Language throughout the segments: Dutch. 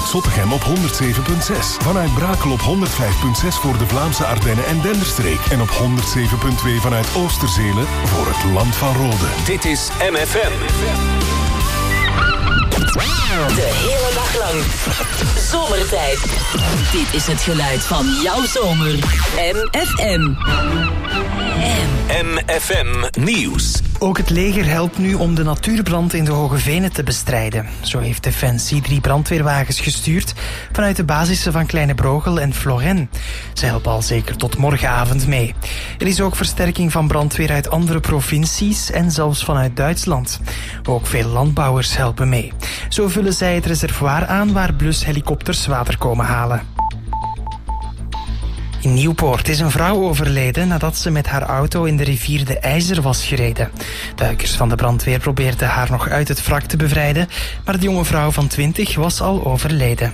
vanuit Zottegem op 107.6. Vanuit Brakel op 105.6 voor de Vlaamse Ardennen en Denderstreek. En op 107.2 vanuit Oosterzelen voor het Land van Rode. Dit is MFM. De hele dag lang. Zomertijd. Dit is het geluid van jouw zomer. MFM. MFM Nieuws. Ook het leger helpt nu om de natuurbrand in de Hoge Venen te bestrijden. Zo heeft Defensie 3 brandweerwagens gestuurd vanuit de basissen van Kleine Brogel en Floren. Ze helpen al zeker tot morgenavond mee. Er is ook versterking van brandweer uit andere provincies en zelfs vanuit Duitsland. Ook veel landbouwers helpen mee. Zo vullen zij het reservoir aan waar blushelikopters water komen halen. In Nieuwpoort is een vrouw overleden nadat ze met haar auto in de rivier de IJzer was gereden. Duikers van de brandweer probeerden haar nog uit het wrak te bevrijden, maar de jonge vrouw van 20 was al overleden.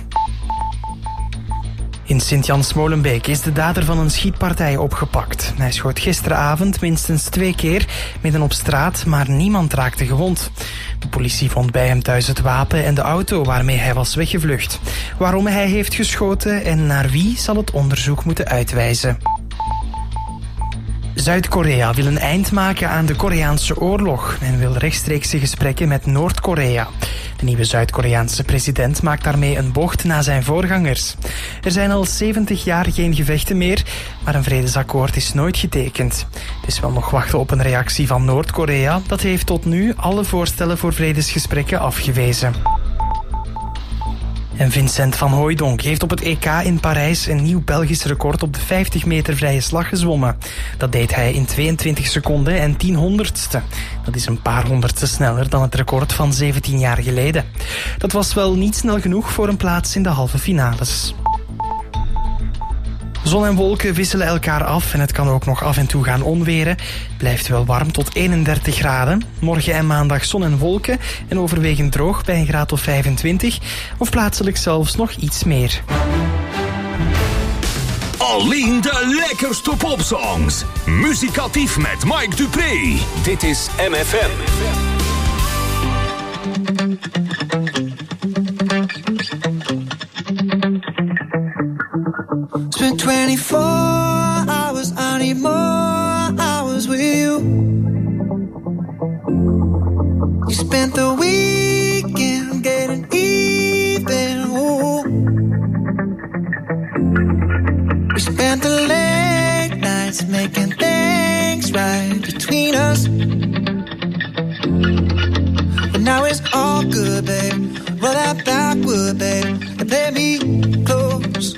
In Sint-Jans-Molenbeek is de dader van een schietpartij opgepakt. Hij schoot gisteravond minstens 2 keer midden op straat, maar niemand raakte gewond. De politie vond bij hem thuis het wapen en de auto waarmee hij was weggevlucht. Waarom hij heeft geschoten en naar wie zal het onderzoek moeten uitwijzen. Zuid-Korea wil een eind maken aan de Koreaanse oorlog en wil rechtstreekse gesprekken met Noord-Korea. De nieuwe Zuid-Koreaanse president maakt daarmee een bocht na zijn voorgangers. Er zijn al 70 jaar geen gevechten meer, maar een vredesakkoord is nooit getekend. Het is wel nog wachten op een reactie van Noord-Korea. Dat heeft tot nu alle voorstellen voor vredesgesprekken afgewezen. En Vincent van Hooijdonk heeft op het EK in Parijs een nieuw Belgisch record op de 50 meter vrije slag gezwommen. Dat deed hij in 22 seconden en 10/100ste. Dat is een paar honderdste sneller dan het record van 17 jaar geleden. Dat was wel niet snel genoeg voor een plaats in de halve finales. Zon en wolken wisselen elkaar af en het kan ook nog af en toe gaan onweren. Het blijft wel warm tot 31 graden. Morgen en maandag zon en wolken en overwegend droog bij een graad of 25. Of plaatselijk zelfs nog iets meer. Alleen de lekkerste popsongs. Muzikatief met Mike Dupré. Dit is MFM. Spent 24 hours, I need more hours with you. You spent the weekend getting even, ooh. We spent the late nights making things right between us. But now it's all good, babe. Roll that backward, babe, and play me close.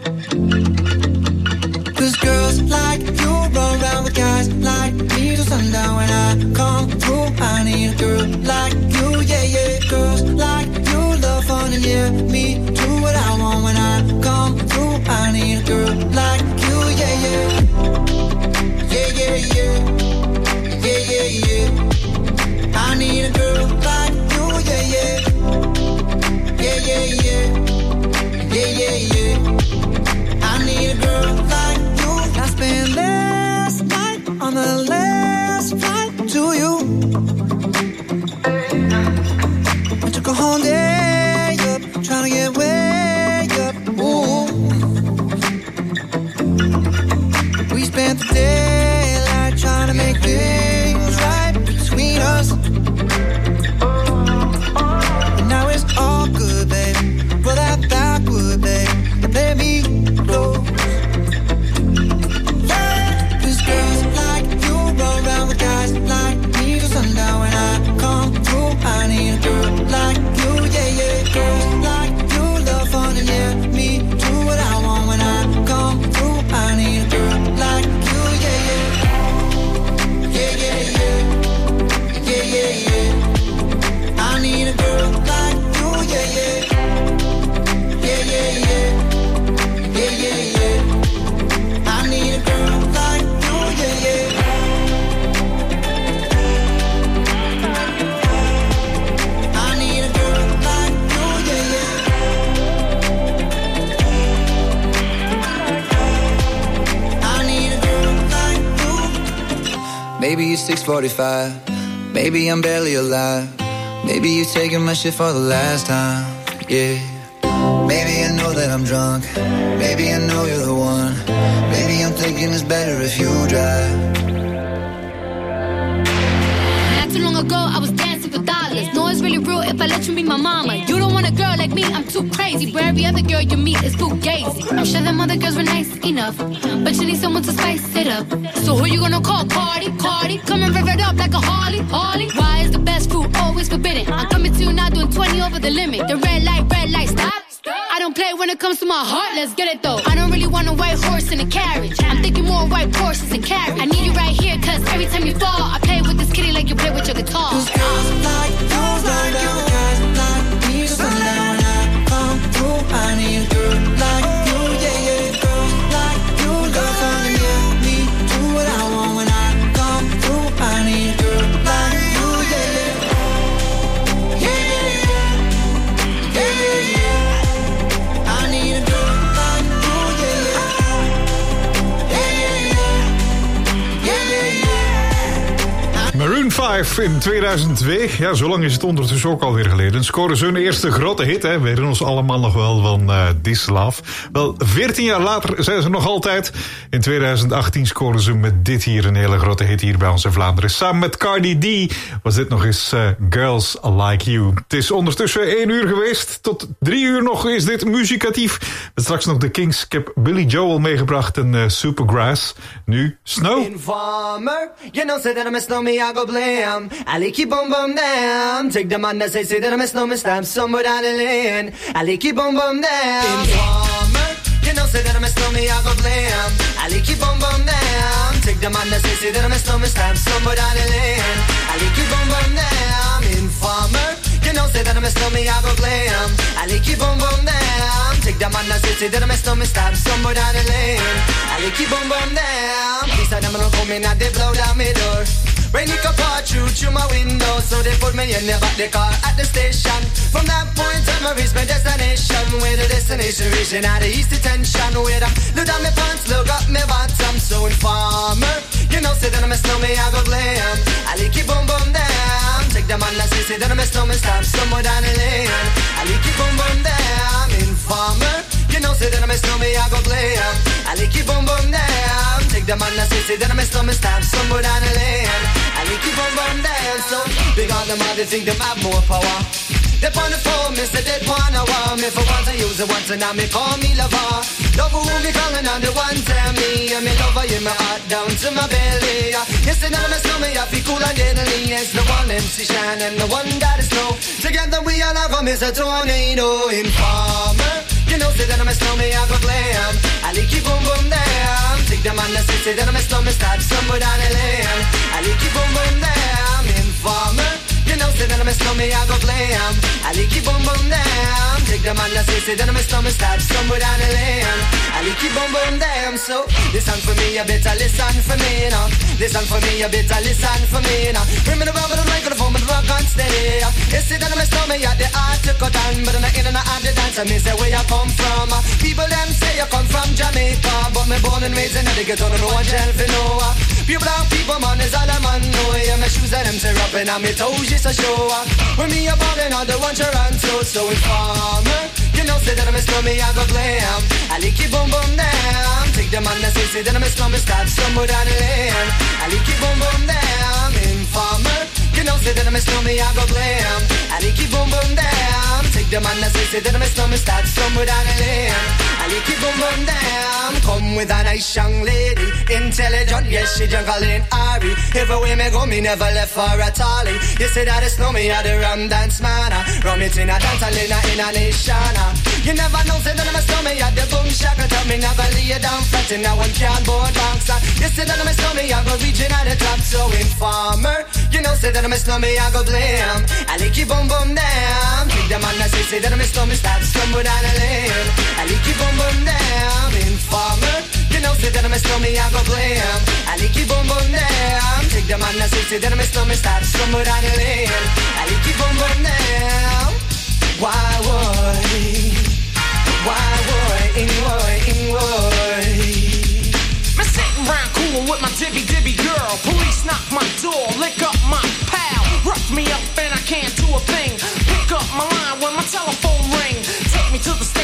Cause girls like you run around with guys like me till sundown. When I come through, I need a girl like you, yeah, yeah. Girls like you love fun and yeah, me do what I want. When I come through, I need a girl like you, yeah, yeah. Yeah, yeah, yeah. Yeah, yeah, yeah. I need a girl like you, yeah, yeah. Yeah, yeah, yeah. Yeah, yeah, yeah. I need a girl like you. I spent last night on the last flight to you. I took a whole day up, trying to get way up. Ooh. We spent the daylight trying to make things right between us. But now it's all good, baby. Roll that backward, baby, and play me close. Cause girls like you roll around with guys like me till sundown. When I come through, I need a girl like you, yeah, yeah. Girls like you love fun and yeah, me do what I want. When I come through, I need a girl like you, yeah, yeah. Yeah, yeah, yeah. Yeah, yeah, yeah. I need a girl like you, yeah, yeah. Yeah, yeah, yeah. Yeah, yeah, yeah. I need a girl like you, yeah, yeah. I need a girl like you, yeah, yeah. I need a girl like you. Maybe it's 6:45. Maybe I'm barely alive. Maybe you're taking my shit for the last time. Yeah. Maybe I know that I'm drunk. Maybe I know you're the one. Maybe I'm thinking it's better if you drive. Not too long ago, I was dancing for dollars. No, it's really real if I let you be my mama. You don't want a girl like me, I'm too crazy. Where every other girl you meet is fugazi. I'm sure them other girls were nice enough, but you need someone to spice it up. So who you gonna call? Cardi, Cardi. Come and rev it up like a Harley, Harley. Why is the best food always forbidden? I'm coming to you now doing 20 over the limit. The red light, stop. I don't play when it comes to my heart, let's get it though. I don't really want a white horse in a carriage. I'm thinking more white Porsches and carriage. I need you right here, cause every time you fall, I play with this kitty like you play with your guitar. Cause girls like you, like guys like me, so sundown when I come through, I need a girl like you, yeah, yeah. Girls like you, love finding me, do what I want when I come through, I need a girl like you, yeah, yeah. Yeah, yeah, yeah. Yeah, yeah, yeah. I need a girl like you, yeah, yeah. Yeah, yeah, yeah. Yeah, yeah, yeah. Maroon 5 in 2002. Ja, zo lang is het ondertussen ook alweer geleden. Scoren ze hun eerste grote hit, hè. We herinneren ons allemaal nog wel van This Love. Wel, 14 jaar later zijn ze nog altijd. In 2018 scoren ze met dit hier een hele grote hit hier bij ons in Vlaanderen. Samen met Cardi D was dit nog eens Girls Like You. Het is ondertussen 1 uur geweest. Tot 3 uur nog is dit muzikatief. Met straks nog de Kings. Ik heb Billy Joel meegebracht en Supergrass. Nu Snow. Informer, you know, say that I'm a snowman, I go blam. I like keep boom boom down. Take the man that say that I'm a snowman, stamp somewhere down the lane. I like keep boom boom down. Informer, you know, say that I'm a snowman, I go blam. I like keep boom boom down. Take the man that say that I'm a snowman, stamp somewhere down the lane. I like keep boom boom down. Informer, you know, say that I'm a snowman, I go blam. I like keep boom boom down. Take the man that say that I'm a snowman, stamp somewhere down the lane. I like keep boom boom down. These are them gonna come in and they blow down my door. Rain it could pour through my window, so they put me in the back the car at the station. From that point on, I reached my destination. Where the destination region out of east detention. Where I look down my pants, look up my bottom. So informer, you know, say that I'm a snowman, I go glam. I like it boom boom down. Take the man that say that I'm a snowman, stamp somewhere down the lane. I like it boom boom down. Informer, you know, say that I'm a snowman, I go glam. I like it boom boom down. Take the man that say that I'm a snowman, stamp somewhere down the lane. I like keep on run down, so big on them, they think them have more power. They on the phone, me say they wanna want me. For once I use it once and now me call me lover. Love who me calling on the one tell me. And me lover in my heart down to my belly. Yes, and I'm a snowman, I feel cool and deadly. It's the one MC Shine and the one that is snow. Together we all have come as a tornado. Informer, you know, say that I'm a snowman, I go glam. I like keep boom boom down. Take the man that say that I'm a snowman, start somewhere down the lane. I like keep boom boom down. Informer, you know, say that I'm a snowman, I go glam. I like keep boom boom down. Take the man that say that I'm a snowman, start somewhere down the lane. I like keep boom boom down. So listen for me, you better listen for me now. Listen for me, you better listen for me now. Bring me the rubber, the microphone, but the rock on steady. You say that I'm a snowman, yeah, the art to cut on, but I'm not in and out the dance. I mean, say where you come from. People them say you come from Jamaica, but me born and raised in the ghetto, no one tell for no. Pure black people, man, is all a man know. Yeah, my shoes and them tear up and my toes just a show. When me a ballin' on the one Toronto, so informer, you know, say that I'm a snowman, I go glam. I like it boom boom down. Take the man that say that I'm a snowman, start somewhere down the lane. I like it boom boom down. Informer, you know, say that I'm a snowman, I go glam. I like it boom boom down. Take the man that say that I'm a snowman, start somewhere down the lane. I like it boom boom down. Come with a nice young lady, intelligent, yes, she jungling Ari. Everywhere me go, me never left for a tally. You say that it's no me, I the rum dance man. Rum it in a dance, I in a nation. You never know, say that I'm a snowman, I the boom shaka. Tell me never lay down flat in a one cardboard box. You say that I'm a snowman, I go reaching at the top. So informer, you know, say that I'm a snowman, I go blam. I like it boom boom down. Take the man that say that I'm a snowman, start stumble down the lane. I like it boom boom down. Informer, you know, say that I'm a snowman, I go blam. I like it boom boom down. Take the man that say that I'm a snowman, start stumble down the lane. I like it boom boom down. Why would? Me sitting round coolin' with my dibby girl. Police knock my door, lick up my pal. Rough me up and I can't do a thing. Pick up my line when my telephone ring. Take me to the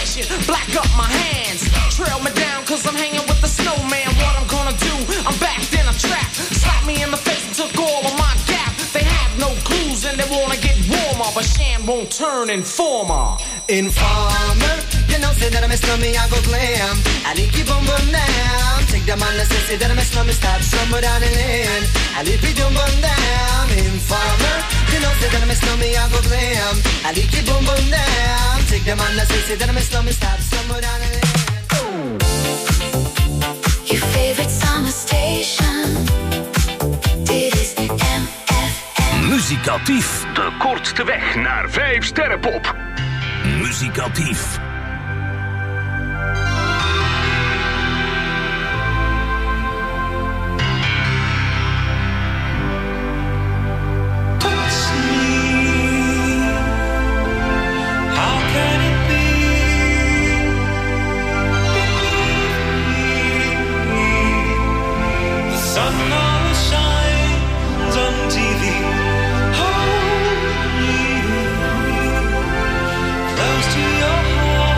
won't turn informer. Informer, you know, say that I miss me, I go glam. I need keep on bum down. Take the man that say that I miss me, stop somewhere down the lane. I need be dum bum down. Informer, you know, say that I miss me, I go glam. I need keep on bum down. Take the man that say that I miss me, stop somewhere down the lane. Your favorite summer station. Dit is MFM. Muzikatief, de kortste weg naar 5 sterrenpop. Muzikatief. Close to your heart.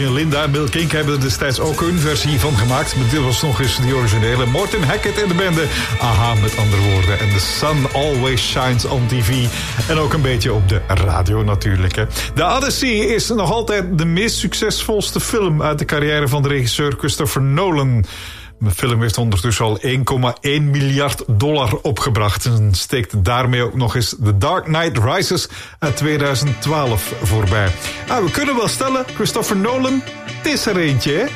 en Linda. Bill Kink hebben er destijds ook een versie van gemaakt. Maar dit was nog eens die originele. Morten Hackett in de bende. Aha, met andere woorden. En The Sun Always Shines on TV. En ook een beetje op de radio natuurlijk. Hè. The Odyssey is nog altijd de meest succesvolste film uit de carrière van de regisseur Christopher Nolan. De film heeft ondertussen al $1,1 miljard opgebracht en steekt daarmee ook nog eens The Dark Knight Rises uit 2012 voorbij. We kunnen wel stellen, Christopher Nolan, het is er eentje, hè?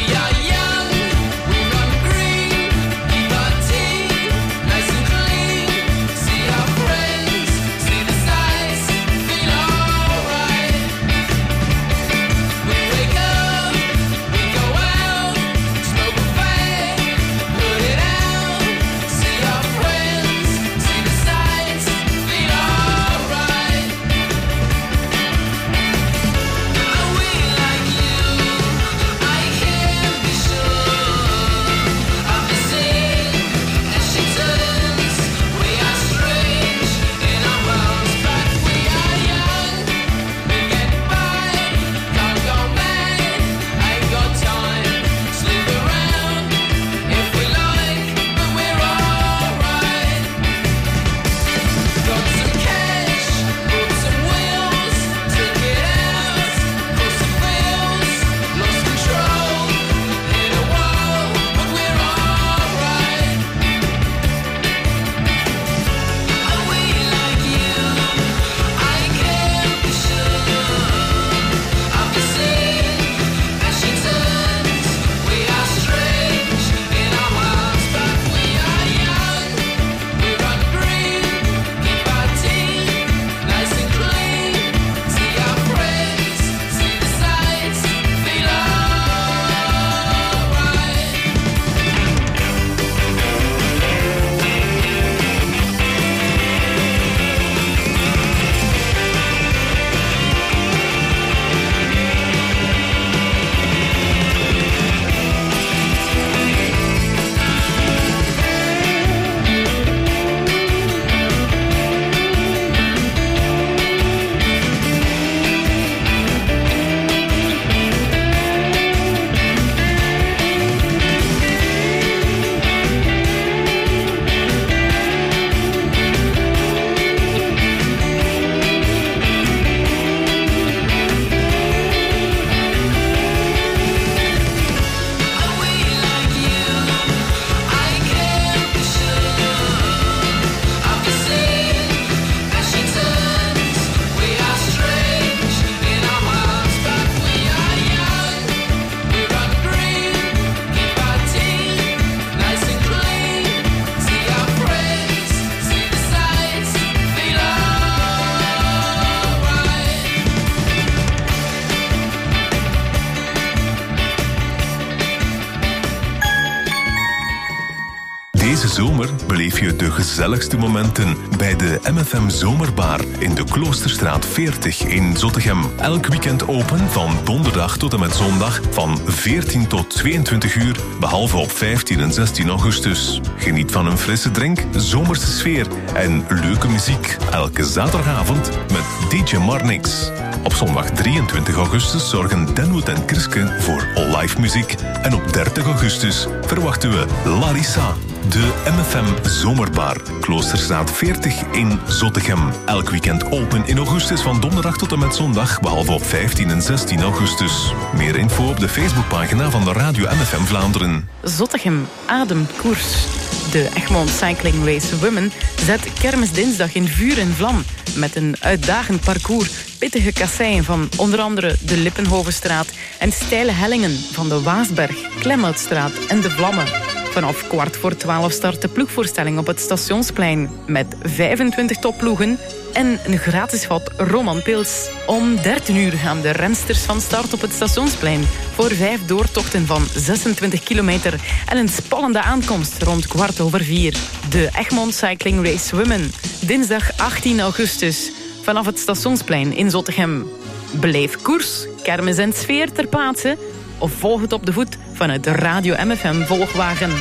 Deze zomer beleef je de gezelligste momenten bij de MFM Zomerbar in de Kloosterstraat 40 in Zottegem. Elk weekend open van donderdag tot en met zondag van 14 tot 22 uur, behalve op 15 en 16 augustus. Geniet van een frisse drink, zomerse sfeer en leuke muziek. Elke zaterdagavond met DJ Marnix. Op zondag 23 augustus zorgen Denwood en Kriske voor live muziek. En op 30 augustus verwachten we Larissa. De MFM Zomerbar, Kloosterstraat 40 in Zottegem. Elk weekend open in augustus van donderdag tot en met zondag, behalve op 15 en 16 augustus. Meer info op de Facebookpagina van de Radio MFM Vlaanderen. Zottegem ademt koers. De Egmond Cycling Race Women zet kermisdinsdag in vuur en vlam. Met een uitdagend parcours, pittige kasseien van onder andere de Lippenhovenstraat en steile hellingen van de Waasberg, Klemhoutstraat en de Vlammen. Vanaf 11:15 start de ploegvoorstelling op het Stationsplein met 25 topploegen en een gratis vat Romanpils. Om 13 uur gaan de rensters van start op het Stationsplein voor 5 doortochten van 26 kilometer en een spannende aankomst rond 4:15. De Egmond Cycling Race Women, dinsdag 18 augustus, vanaf het Stationsplein in Zottegem. Beleef koers, kermis en sfeer ter plaatse of volg het op de voet vanuit de Radio MFM Volgwagen.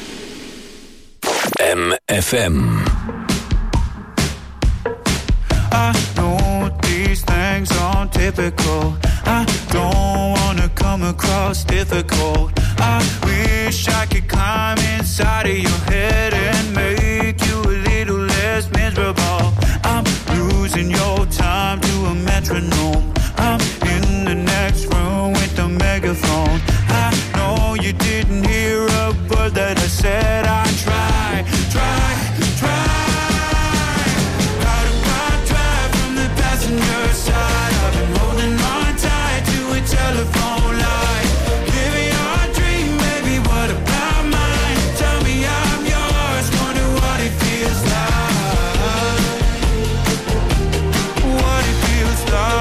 MFM. I know these things aren't typical. I don't wanna come across difficult. I wish I could climb inside of your head and make you a little less miserable. I'm losing your time to a metronome. I'm in the next room with the megaphone. I know you didn't hear a word that I said. I try. How do I drive from the passenger side? I've been holding on tight to a telephone line. Living your dream, maybe what about mine? Tell me I'm yours, wonder what it feels like. What it feels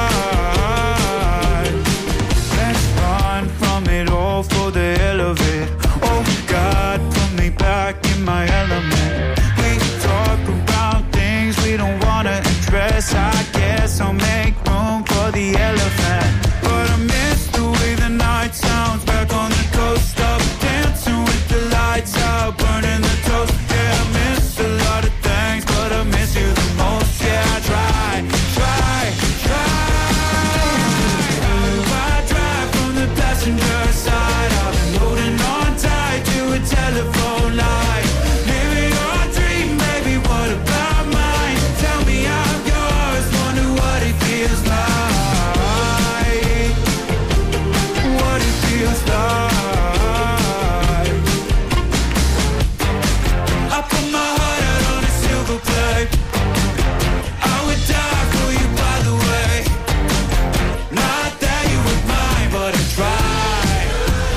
like. Let's run from it all for the hell of it. Oh God, put me back in my element. We talk about things we don't wanna address. I guess I'll make room for the elephant. But I miss the way the night sounds back on the coast. Up dancing with the lights out, burning the toast. Yeah, I miss a lot of things, but I miss you the most. Yeah, I try. I drive from the passenger side. I've been holding on tight to a telephone line. Living your dream, baby, what about mine? Tell me I'm yours, wonder what it feels like. What it feels like. I put my heart out on a silver plate. I would die for you, by the way. Not that you were mine, but I tried.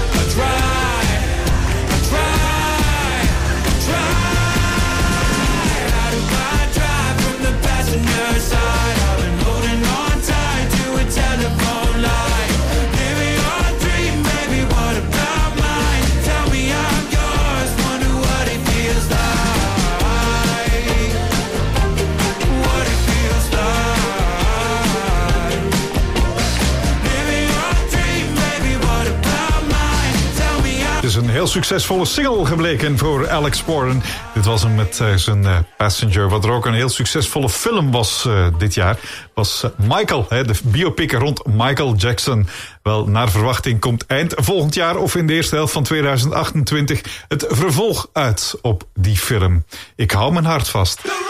How do I drive from the passenger side? I've been holding on tight to a telephone line. Living your dream, baby, what about mine? Tell me I'm yours, wonder what it feels like. What it feels like. Living your dream, baby, what about mine? Tell me I'm Het is een heel succesvolle single gebleken voor Alex Warren. Dit was hem met zijn Passenger. Wat er ook een heel succesvolle film was dit jaar, was Michael. De biopic rond Michael Jackson. Wel, naar verwachting komt eind volgend jaar of in de eerste helft van 2028 het vervolg uit op die film. Ik hou mijn hart vast. Follow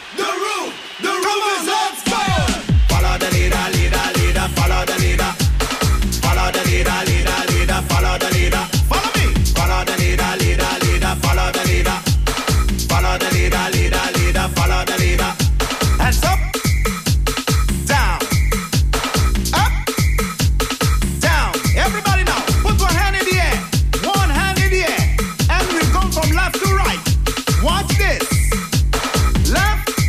the leader, leader, leader, follow the leader. Follow the leader, leader, leader, follow the leader. Follow me. Follow the leader, leader, leader, follow the leader. Follow the leader, leader, leader, follow the leader. Hands up, down, up, down. Everybody now, put one hand in the air. One hand in the air. And we go from left to right. Watch this. Left,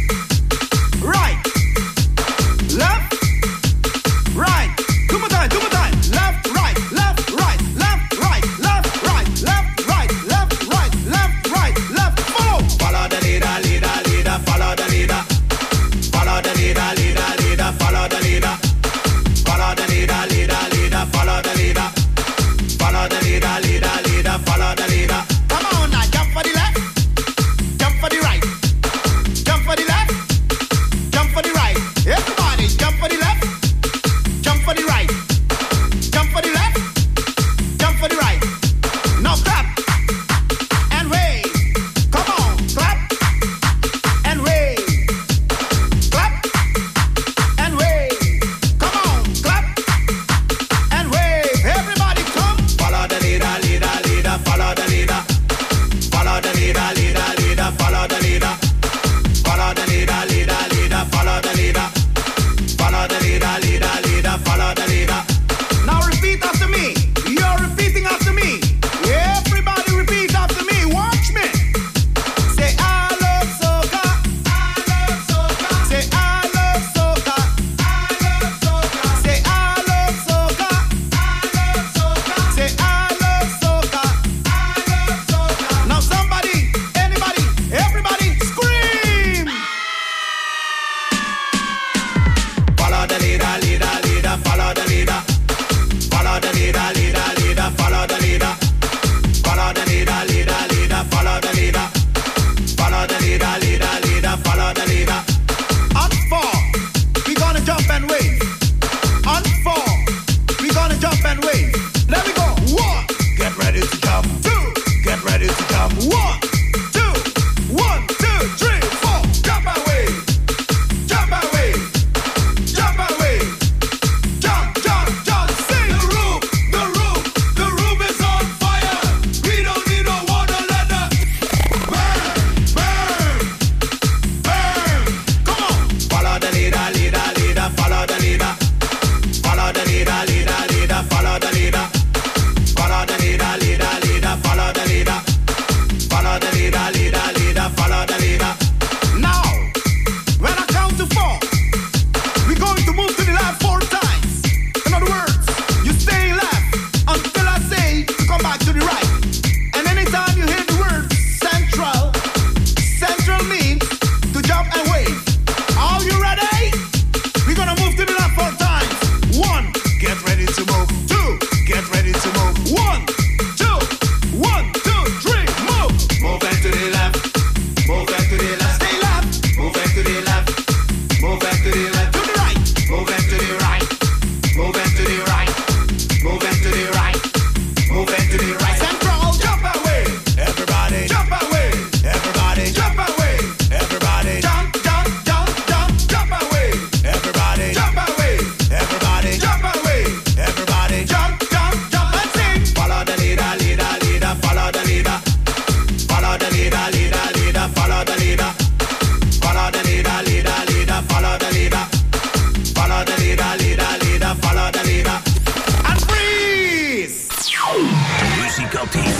Muziekactief.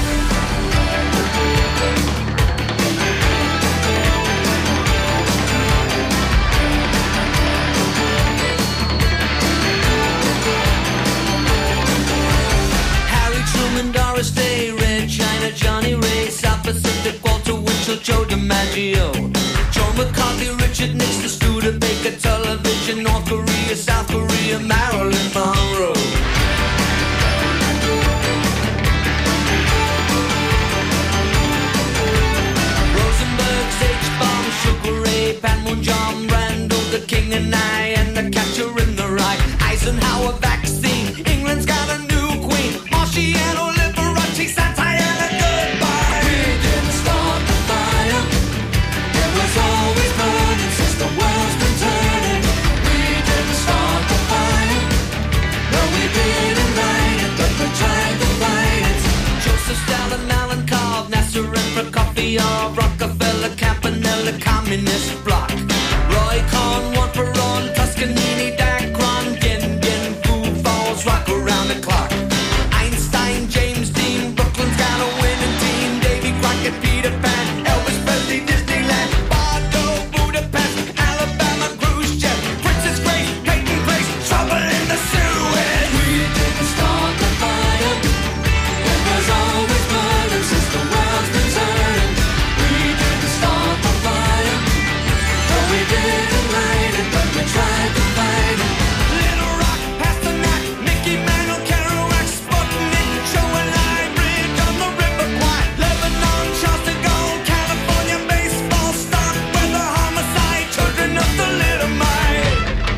Harry Truman, Doris Day, Red China, Johnny Ray, South Pacific, Walter Winchell, Joe DiMaggio, Joe McCarthy, Richard Nixon, Studebaker, Television, North Korea, South Korea, Marilyn Monroe. Rosenberg, H-Bomb, Sugar Ray, Panmunjom, Randall, the King and I, and the Catcher in the Rye. Eisenhower vaccine, England's got a new queen. Marciano, Liberace, satire, and a goodbye. We didn't start the fire. It was always burning since the world's been turning. We didn't start the fire. No, we didn't light it, but we tried to fight it. Joseph Stalin, Alan Cobb, Nasser and Prokofiev, Rockefeller, Campanella, Communist Bloc. Roy Cohn, Juan Perón, Toscanini, Dacron, Gin, Food Falls, rock around the clock. Einstein, James Dean, Brooklyn's got a winning team. Davy Crockett, Peter Pan, Elvis Presley, Disneyland, Bardo, Budapest, Alabama, Khrushchev, Princess Grace, Peyton Place, trouble in the Suez. We didn't start the fire. It was always burning since the world's been turning. We didn't start the fire. No, we didn't light it, but we tried to fight it. Little Rock, Pasternak, Mickey Mantle, Kerouac, Sputnik, Show and Line, Bridge on the River Kwai, Lebanon, Charles de Gaulle, California, baseball, stock, weather, homicide, children of the Little Mite.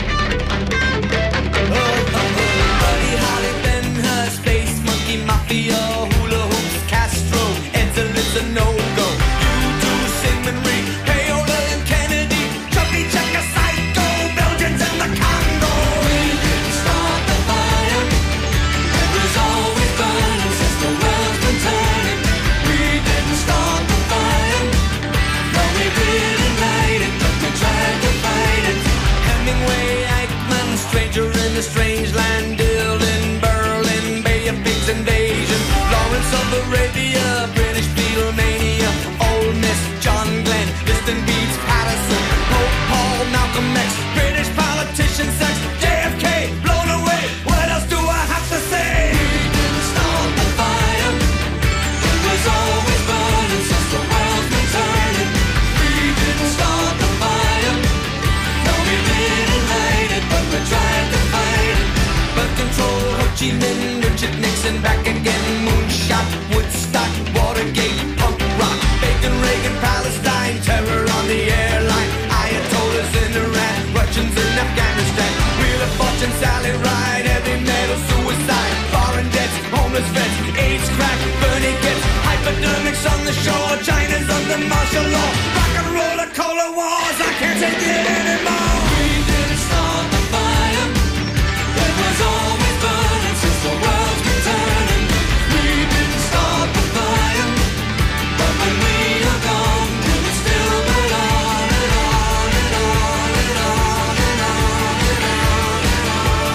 Buddy Holly, Ben Hur, Space Monkey, Mafia, Hula Hoops, Castro, Ed's a no-go. U2, Sigmund Reed, Payola and Kennedy, Chubby Checker, Psycho, Belgians and the Congo. We didn't start the fire. It was always burning since the world's been turning. We didn't start the fire. No, we didn't light it, but we tried to fight it. Hemingway, Eichmann, Stranger in the Strange Land, Dylan, Berlin, Bay of Pigs Invasion, Lawrence of Arabia, British Beatlemania, Ole Miss, John Glenn, Liston Beats, Patterson, Pope Paul, Malcolm X, British politician, sex, JFK, blown away. What else do I have to say? We didn't start the fire. It was always burning since the world's been turning. We didn't start the fire. No, we didn't light it, but we tried to fight it. Birth control, Ho Chi Minh, Richard Nixon, back again, moonshot, Woodstock, Watergate, punk rock, Bacon, Reagan, Palestine, terror on the airline, Ayatollahs in Iran, Russians in Afghanistan, Wheel of Fortune, Sally Ride, heavy metal, suicide, foreign debts, homeless vets, AIDS, crack, Bernie gets, hypodermics on the shore, China's under martial law, rock and roller, cola wars, I can't take it anymore. We didn't start the fire. It was always burning since the world's been turning. We didn't start the fire, but when we are gone, it will still burn on and on and on and on and on and on and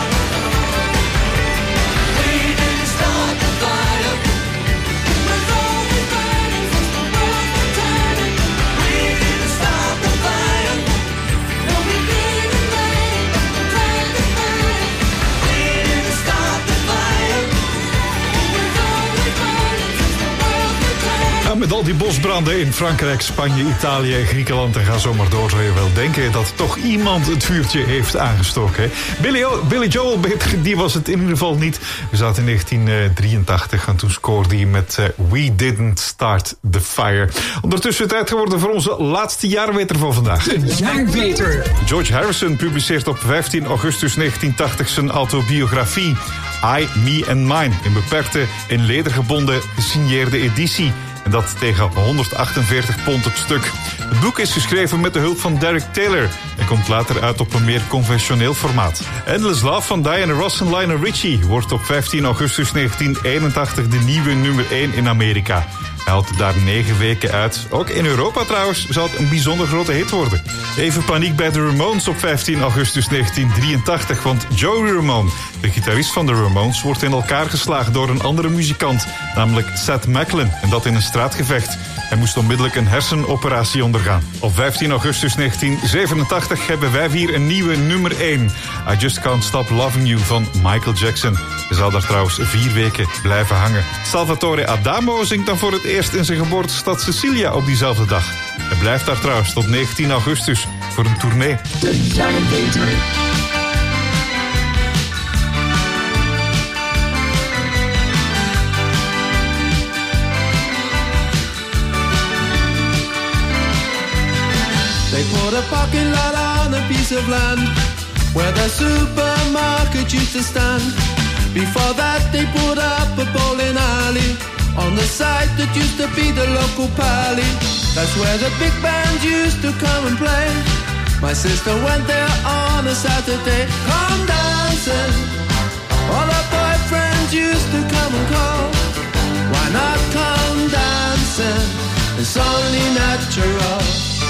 on. We didn't start the fire. It was always burning since the world's been turning. We didn't start the fire. No, we didn't light it, but we tried to fight it. We didn't start the fire. It was always burning since the world's been turning. Ja, met al die bosbranden in Frankrijk, Spanje, Italië, Griekenland en ga zo maar door, zou je wel denken dat toch iemand het vuurtje heeft aangestoken. Hè? Billy Joel, die was het in ieder geval niet. We zaten in 1983 en toen scoorde hij met We Didn't Start the Fire. Ondertussen tijd geworden voor onze laatste jaarweter van vandaag. De jaarweter. George Harrison publiceert op 15 augustus 1980 zijn autobiografie I, Me and Mine, in beperkte, in leder gebonden, gesigneerde editie. En dat tegen 148 pond het stuk. Het boek is geschreven met de hulp van Derek Taylor en komt later uit op een meer conventioneel formaat. Endless Love van Diana Ross en Lionel Richie wordt op 15 augustus 1981 de nieuwe nummer 1 in Amerika. Hij had daar 9 weken uit. Ook in Europa trouwens zou het een bijzonder grote hit worden. Even paniek bij de Ramones op 15 augustus 1983. Want Joey Ramone, de gitarist van de Ramones, wordt in elkaar geslagen door een andere muzikant, namelijk Seth Macklin. En dat in een straatgevecht. Hij moest onmiddellijk een hersenoperatie ondergaan. Op 15 augustus 1987 hebben wij hier een nieuwe nummer 1. I Just Can't Stop Loving You van Michael Jackson. Hij zal daar trouwens 4 weken blijven hangen. Salvatore Adamo zingt dan voor het eerst in zijn geboortestad Sicilia op diezelfde dag. Hij blijft daar trouwens tot 19 augustus voor een tournee. They put a parking lot on a piece of land where the supermarket used to stand. Before that they put up a bowling alley on the site that used to be the local pally. That's where the big band used to come and play. My sister went there on a Saturday. Come dancing, all her boyfriends used to come and call. Why not come dancing? It's only natural.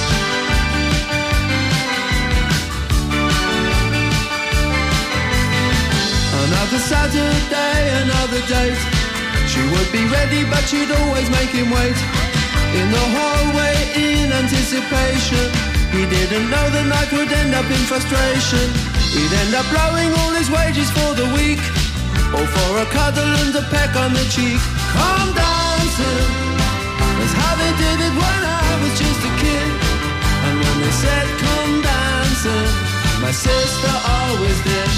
Another Saturday, another date. She would be ready, but she'd always make him wait. In the hallway, in anticipation. He didn't know the night would end up in frustration. He'd end up blowing all his wages for the week, or for a cuddle and a peck on the cheek. Come dancing, that's how they did it when I was just a kid. And when they said come dancing, my sister always did.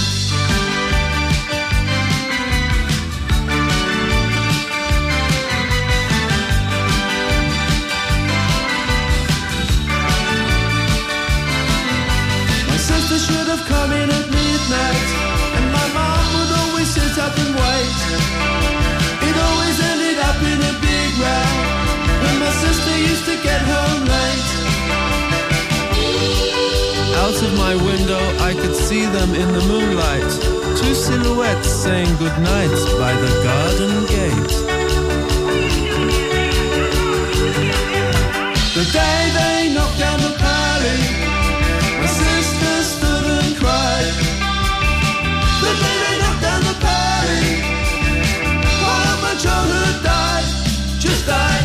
Should have come in at midnight, and my mom would always sit up and wait. It always ended up in a big row, and my sister used to get home late. Out of my window I could see them in the moonlight, 2 silhouettes saying goodnight by the garden gate. The day they knocked down the pally, my sister stood and cried. The day they knocked down the party, all of my childhood died, just died.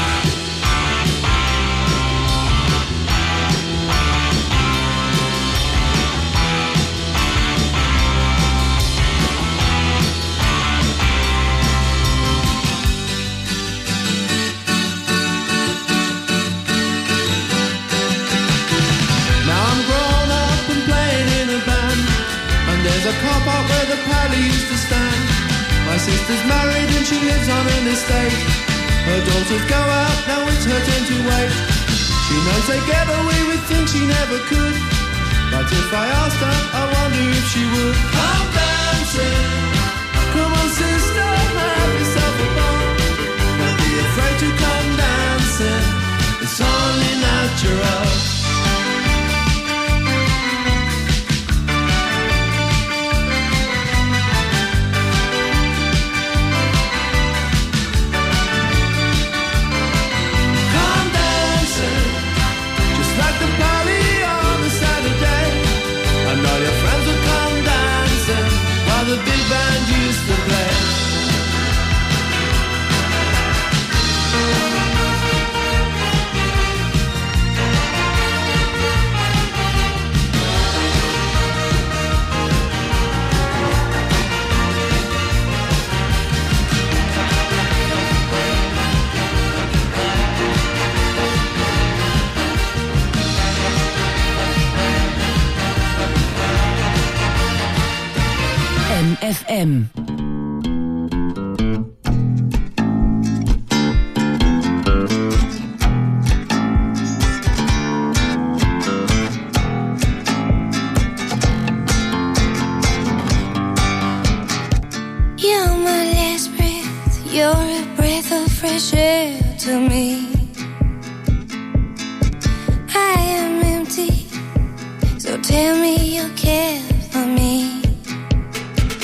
There's a car park where the pally used to stand. My sister's married and she lives on an estate. Her daughters go out, now it's her turn to wait. She knows they get away with things she never could, but if I asked her, I wonder if she would. Come dancing, come on sister, have yourself a ball. Don't be afraid to come dancing, it's only natural. The big band used to play. FM. You're my last breath, you're a breath of fresh air to me. I am empty, so tell me you care for me.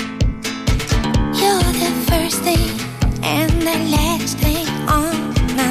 You're the first thing and the last thing on my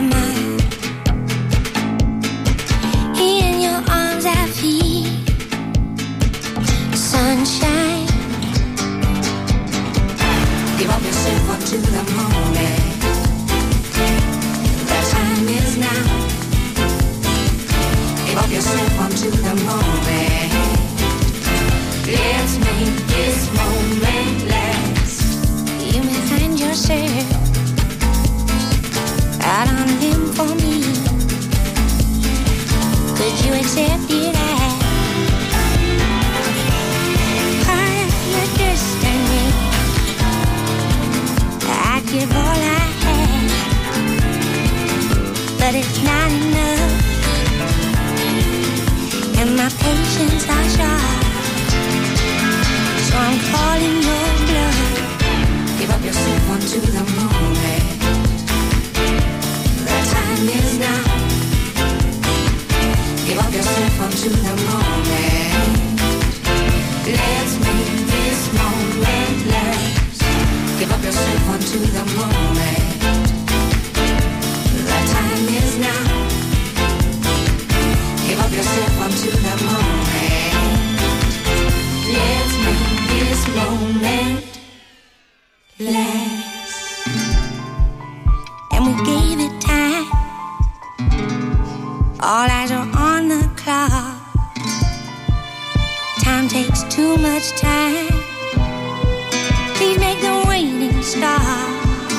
much time. Please make the waiting stop.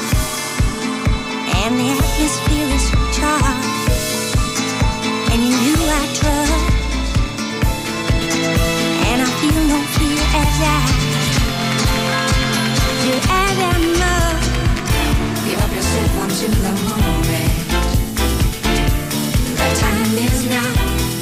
And the atmosphere is charged. And in you I trust. And I feel no fear as I do as I must. Give up yourself unto the moment. The time is now.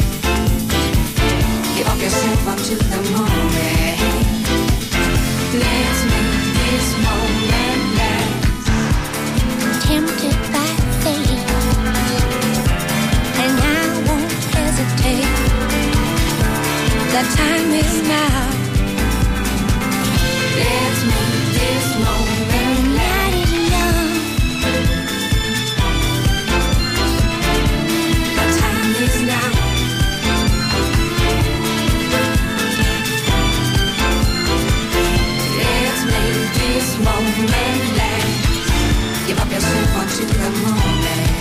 Give up yourself unto the moment. Let's make this moment last. Tempted by fate, and I won't hesitate. The time is now. Let's make this moment light it young. The time is now. Let's make this moment last. Give up yourself unto the moment.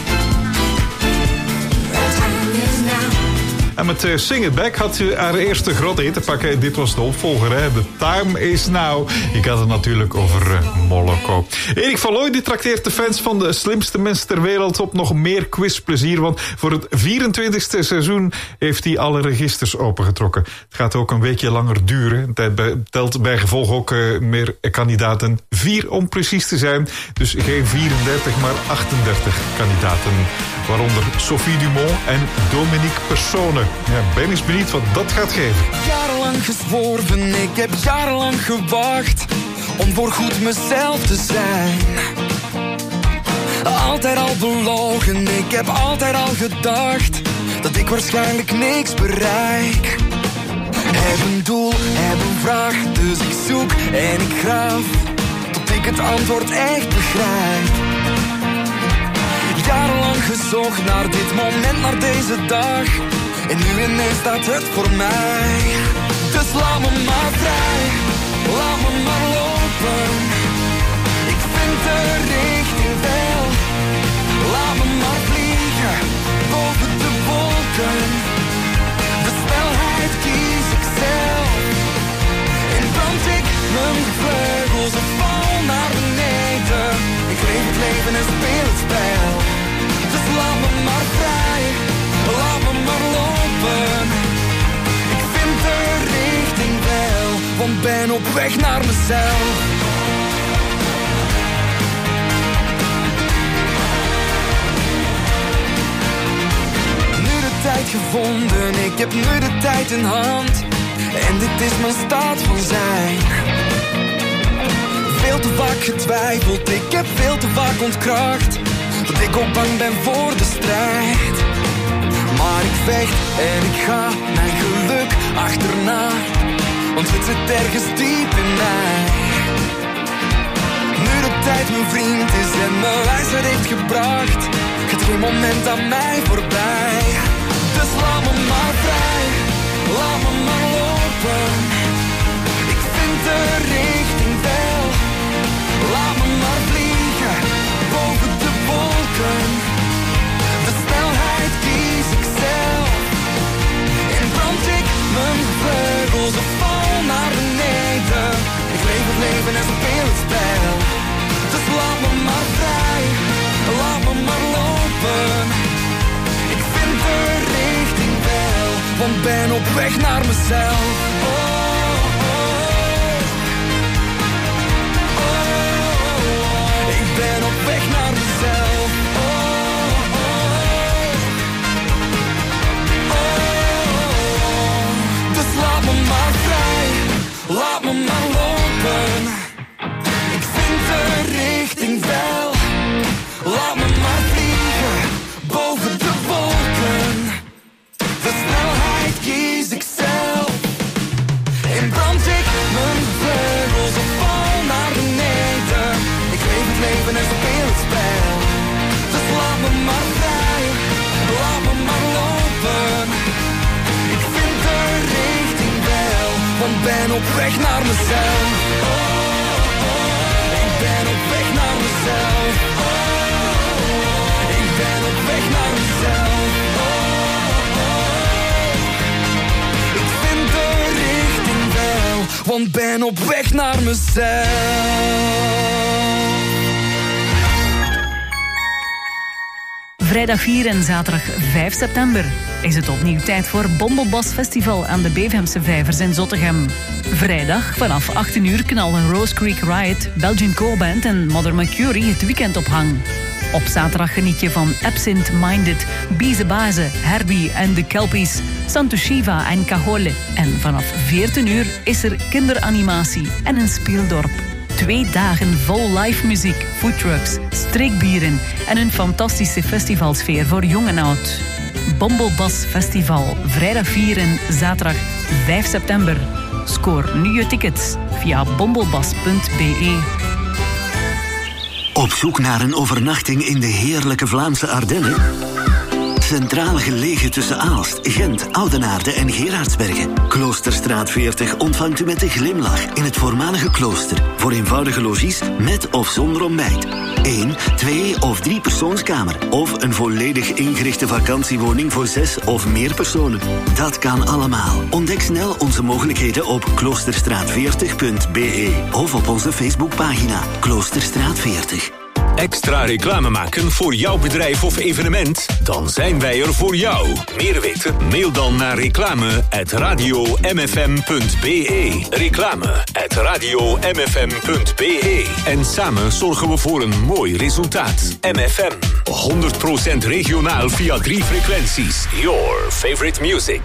The time is now. En met Sing It Back had ze haar eerste grote hit te pakken. Dit was de opvolger, hè? The Time Is Now. Ik had het natuurlijk over Moloko. Erik van Looy die trakteert de fans van de slimste mensen ter wereld op nog meer quizplezier. Want voor het 24e seizoen heeft hij alle registers opengetrokken. Het gaat ook een weekje langer duren. Het telt bij gevolg ook meer kandidaten. 4 om precies te zijn. Dus geen 34, maar 38 kandidaten. Waaronder Sophie Dumont en Dominique Persone. Ja, ben eens benieuwd wat dat gaat geven. Jarenlang gezworven, ik heb jarenlang gewacht om voorgoed mezelf te zijn. Altijd al belogen, ik heb altijd al gedacht dat ik waarschijnlijk niks bereik. Heb een doel, heb een vraag, dus ik zoek en ik graaf tot ik het antwoord echt begrijp. Jarenlang gezocht naar dit moment, naar deze dag. En nu ineens staat het voor mij. Dus laat me maar vrij, laat me maar lopen. Ik vind de richting wel. Laat me maar vliegen, boven de wolken. De snelheid kies ik zelf. En brand ik mijn vleugels en val naar beneden. Ik leef het leven en speel het spel. Dus laat me maar vrij, laat me maar lopen. Ik vind de richting wel, want ben op weg naar mezelf. Nu de tijd gevonden, ik heb nu de tijd in hand. En dit is mijn staat van zijn. Veel te vaak getwijfeld, ik heb veel te vaak ontkracht dat ik ook bang ben voor de strijd. Maar ik vecht en ik ga mijn geluk achterna, want het zit ergens diep in mij. Nu de tijd mijn vriend is en me wijsheid heeft gebracht, gaat geen moment aan mij voorbij. Dus laat me maar vrij, laat me maar lopen. Ik vind de richting wel. Laat me maar vliegen, boven de wolken. De snelheid kies ik zelf. En brand ik mijn vleugels en val naar beneden. Ik leef het leven en speel het spel. Dus laat me maar vrij, laat me maar lopen. Ik vind de richting wel, want ben op weg naar mezelf. Ik ben op weg naar mezelf. Dus laat me maar vrij, laat me maar lopen. Ik vind de richting wel. Laat me maar vliegen, boven de wolken. De snelheid kies ik zelf. En brand ik mijn vleugels en val naar beneden. Ik leef het leven en speel het spel. Dus laat me maar vrij, laat me maar lopen. Ik vind de richting wel, want ben op weg naar mezelf. Ik ben op weg naar mezelf. Ik ben op weg naar mezelf. Ik vind de richting wel, want want ben op weg naar mezelf. Vrijdag 4 en zaterdag 5 september is het opnieuw tijd voor Bombelbas Festival aan de Bevemse Vijvers in Zottegem. Vrijdag vanaf 18 uur knallen Rose Creek Riot, Belgian Core-band en Mother Mercury het weekend op hang. Op zaterdag geniet je van Absint Minded, Bize Baze, Herbie en de Kelpies, Santo Shiva en Cajole. En vanaf 14 uur is er kinderanimatie en een speeldorp. 2 dagen vol live muziek, foodtrucks, streekbieren en een fantastische festivalsfeer voor jong en oud. Bombelbas Festival, vrijdag 4 en zaterdag 5 september. Scoor nu je tickets via bombelbas.be. Op zoek naar een overnachting in de heerlijke Vlaamse Ardennen? Centraal gelegen tussen Aalst, Gent, Oudenaarde en Gerardsbergen. Kloosterstraat 40 ontvangt u met een glimlach in het voormalige klooster. Voor eenvoudige logies met of zonder ontbijt. 1, 2 of 3 persoonskamer. Of een volledig ingerichte vakantiewoning voor 6 of meer personen. Dat kan allemaal. Ontdek snel onze mogelijkheden op kloosterstraat40.be of op onze Facebookpagina Kloosterstraat 40. Extra reclame maken voor jouw bedrijf of evenement? Dan zijn wij er voor jou. Meer weten? Mail dan naar reclame@radiomfm.be. Reclame@radiomfm.be. En samen zorgen we voor een mooi resultaat. MFM. 100% regionaal via 3 frequenties. Your favorite music.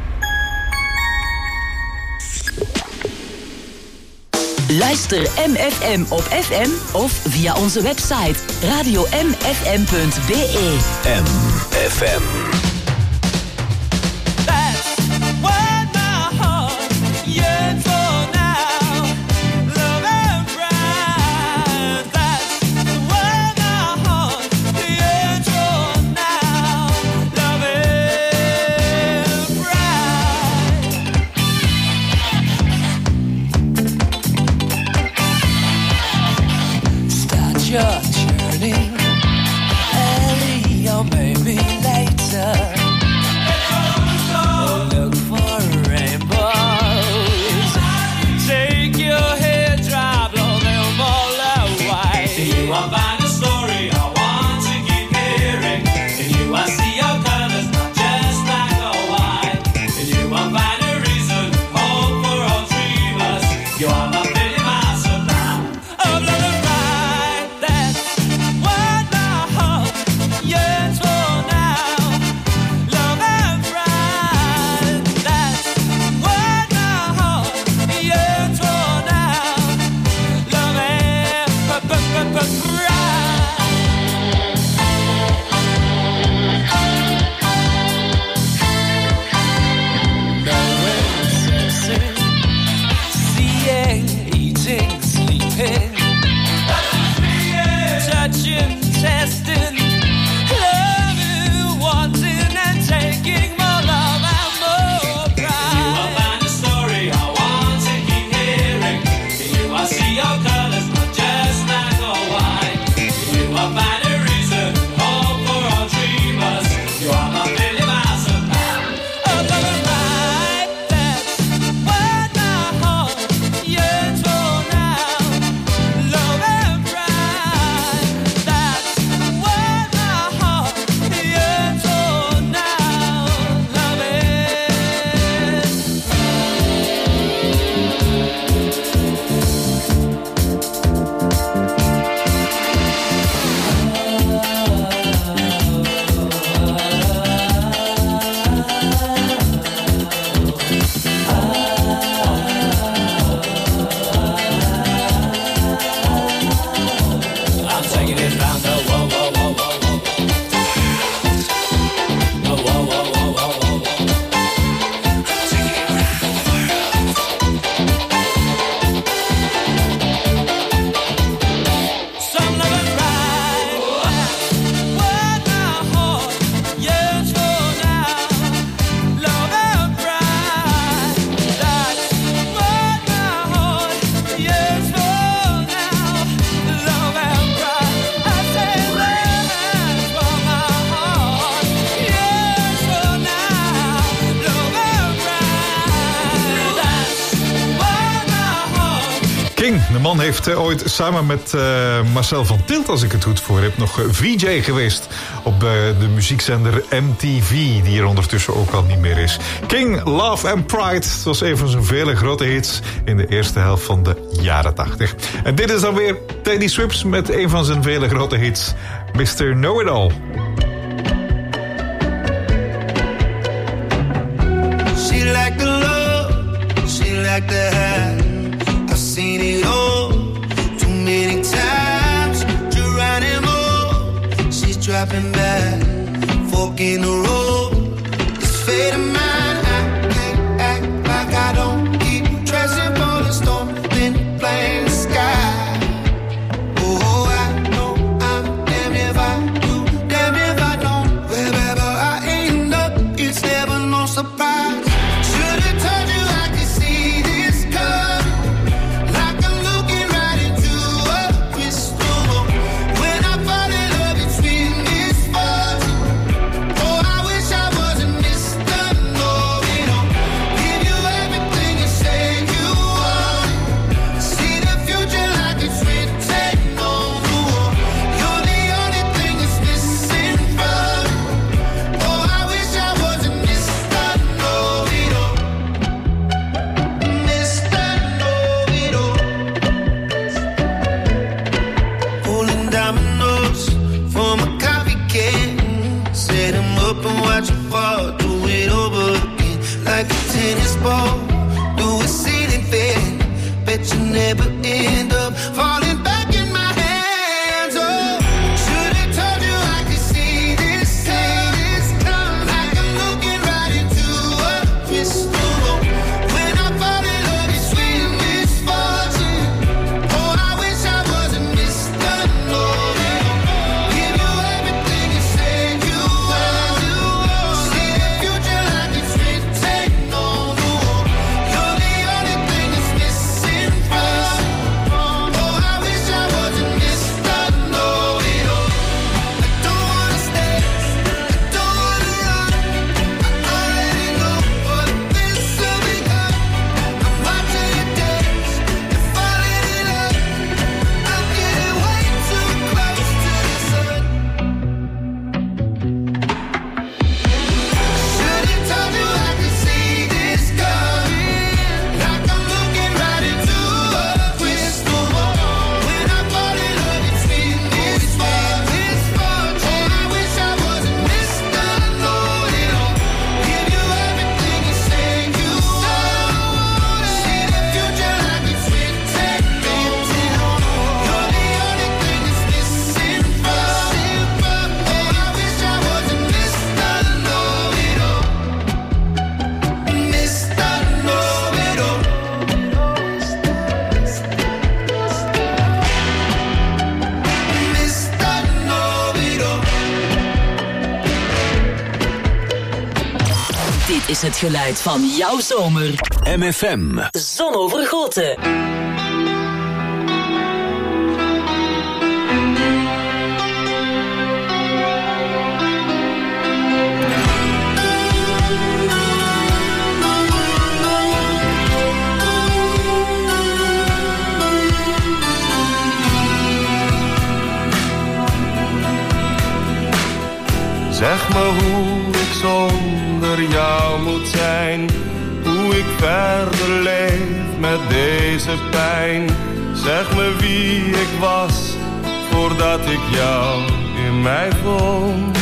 Luister MFM op FM of via onze website radiomfm.be. MFM. Your journey early or maybe later. Look for rainbows. Take your hair dry, blow them all away. In you I find a story I want to keep hearing. In you I see your colors, not just black or white. In you I find a reason, hope for all dreamers. You are my Billy Master now. Oh, blow the right, that's King. De man heeft ooit samen met Marcel van Tilt, als ik het goed voor heb, nog VJ geweest op de muziekzender MTV, die er ondertussen ook al niet meer is. King, Love and Pride. Het was een van zijn vele grote hits in de eerste helft van de jaren 80. En dit is dan weer Teddy Swims met een van zijn vele grote hits, Mr. Know-It-All. She like the love, she like the high. I've seen it all too many times. Geronimo, she's dropping back, fork in the road. It's fate of mine. I can't act like I don't keep dressing for the storm, then playing the sky. Oh, I know I'm damned if I do, damned if I don't. Wherever I end up, it's never no surprise. Never end up falling back in my hands. Oh, should have told you I could see this come. Like I'm looking right into a crystal ball. When I fall in love, it's sweet misfortune. Oh, I wish I wasn't Mr. Know-It-All. Give you everything you say you want. See the future like it's written on the wall. You're the only thing that's missing. Is het geluid van jouw zomer. MFM. Zonovergoten. Zeg me hoe ik zonder jou moet zijn, hoe ik verder leef met deze pijn. Zeg me wie ik was, voordat ik jou in mij vond.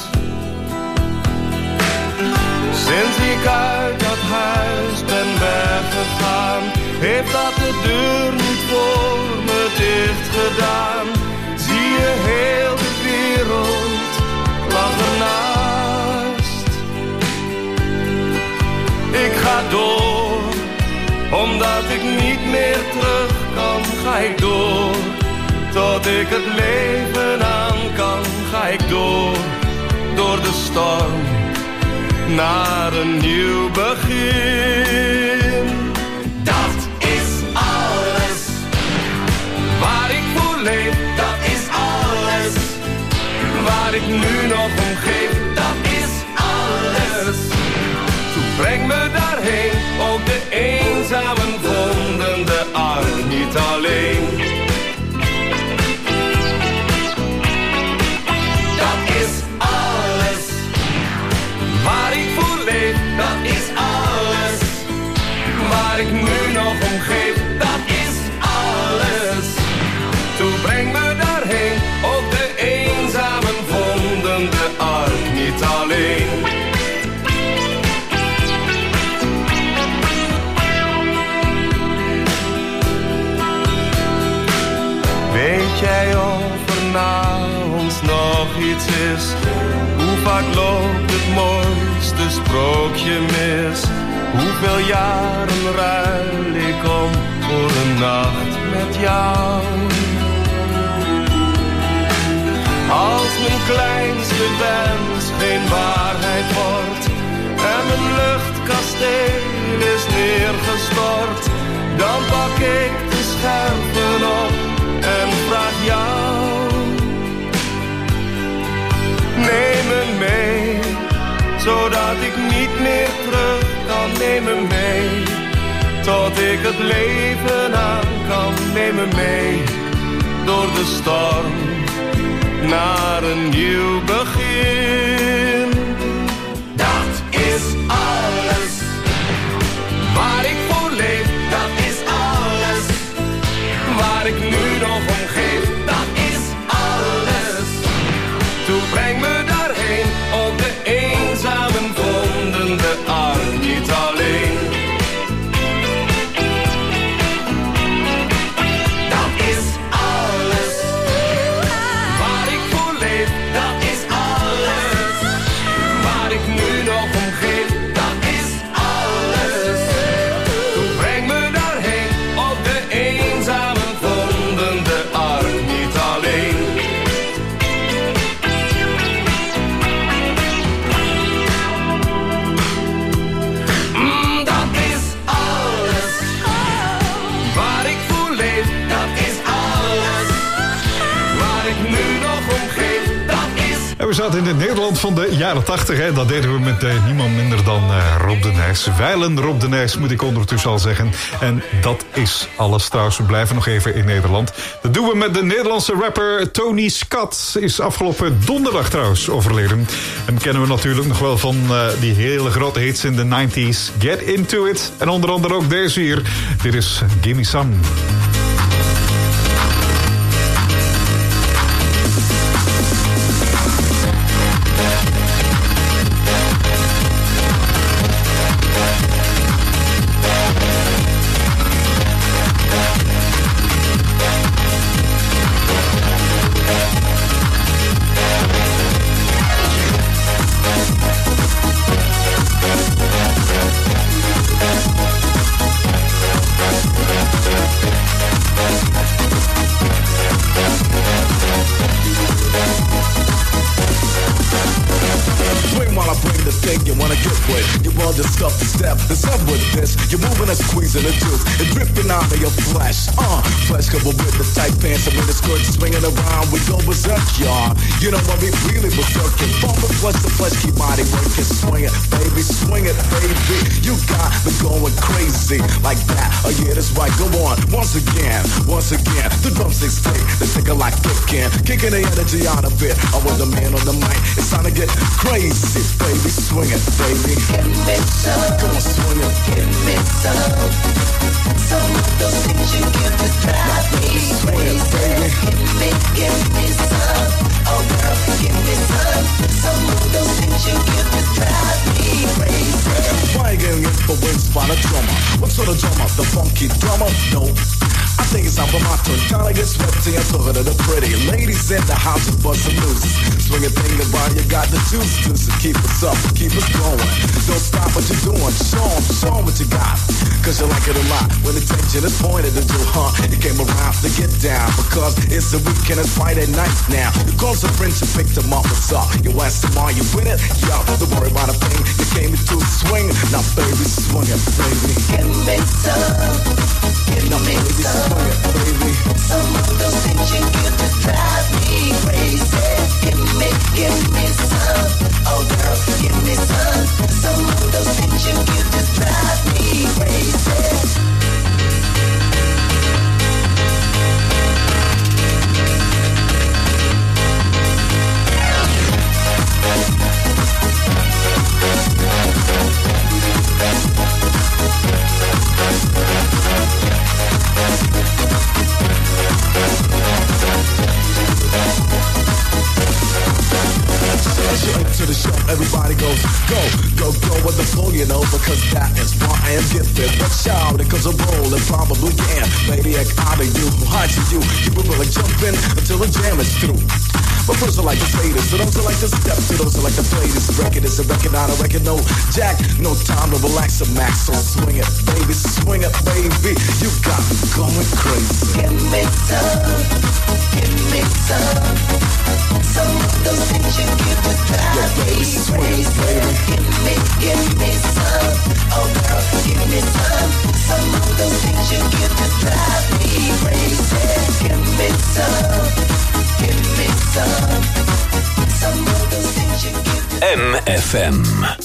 Sinds ik uit dat huis ben weggegaan, heeft dat de deur niet voor me dicht gedaan. Zie je heel de wereld lag ernaast. Ik ga door, omdat ik niet meer terug kan. Ga ik door, tot ik het leven aan kan. Ga ik door, door de storm, naar een nieuw begin. Dat is alles, waar ik voor leef. Dat is alles, waar ik nu nog om geef. Dat is alles. Toen breng me daarheen, ook de eenzamen vonden de arm niet alleen. jij of er na ons nog iets is? Hoe vaak loopt het mooiste sprookje mis? Hoeveel jaren ruil ik om voor een nacht met jou? Als mijn kleinste wens geen waarheid wordt en mijn luchtkasteel is neergestort, dan pak ik de scherven op en vraag jou. Neem me mee, zodat ik niet meer terug kan. Neem me mee, tot ik het leven aan kan. Neem me mee, door de storm, naar een nieuw begin. Dat is alles waar ik voor leef. Dat is alles waar ik nu nog om geef. Dat is alles. Toe breng me daarheen, op de eenzamen vonden de arm niet alleen. Dat is alles waar ik voor leef. Dat is alles waar ik nu nog om geef. Dat is alles. Toe breng me daarheen, op de eenzamen vonden de arm niet alleen. Dat is alles waar ik voor leef. Dat is alles waar ik nu nog om geef. Dat is. En we zaten in het Nederland van de jaren 80. Hè. Dat deden we met niemand minder dan Rob de Nijs. Wijlen Rob de Nijs, moet ik ondertussen al zeggen. En dat is alles trouwens. We blijven nog even in Nederland. Dat doen we met de Nederlandse rapper Tony Scott. Is afgelopen donderdag trouwens overleden. En kennen we natuurlijk nog wel van die hele grote hits in de 90s. Get Into It. En onder andere ook deze hier. Dit is Gimme Some. Squeezing the juice and dripping out of your flesh. Flesh covered with the tight pants and with the skirt swinging around. We go berserk, y'all. You know what we really berserking. Bumping flesh to flesh, keep body working. Swing it, baby, swing it, baby. You got me going crazy like that. Oh yeah, that's right. Go on, once again. The drumsticks take the ticker like kicking, kicking the energy out of it. I was the man on the mic. It's time to get crazy, baby. Swing it, baby. Give me some. Come on, swing it. Give me some. Some of those things you give just drive me crazy. Give me some. Oh girl, give me some. Some of those things you give just drive me crazy. Why getting influenced by the drummer? What sort of drummer? The funky drummer? No. I think it's time for my turn. Time to get sweaty and talk to the pretty ladies in the house and bust some moves. Swing a thing about you got the juice to keep us up, keep us going. Don't stop what you're doing. Show 'em what you got. Cause you like it a lot when the tension is pointed at you, huh? You came around to get down because it's the weekend, it's Friday night now. You call some friends, you picked them up, what's up? You asked them, are you with it? Yo, don't worry about a thing. You came into swing, now baby, swing it, baby. Give me some. Give me some. Swing it, baby. Some of those things you give just drive me crazy. Give me some. Oh girl, give me some. Some of those things you give just drive me crazy. everybody goes, go, go, go with the flow, you know, because that is why I am gifted. Watch out, it goes a roll and probably can. Maniac out of you, hide to you. You will really jump in until the jam is through. But first I like to say this, to those who like to step, to those who like to play this record is a record, not a record, no jack, no time to relax or max, so swing it, baby, you got me going crazy. Give me some of those things you give to drive me crazy. Give me some, oh girl, give me some of those things you give to drive me crazy. Give me some of those things you give to MFM.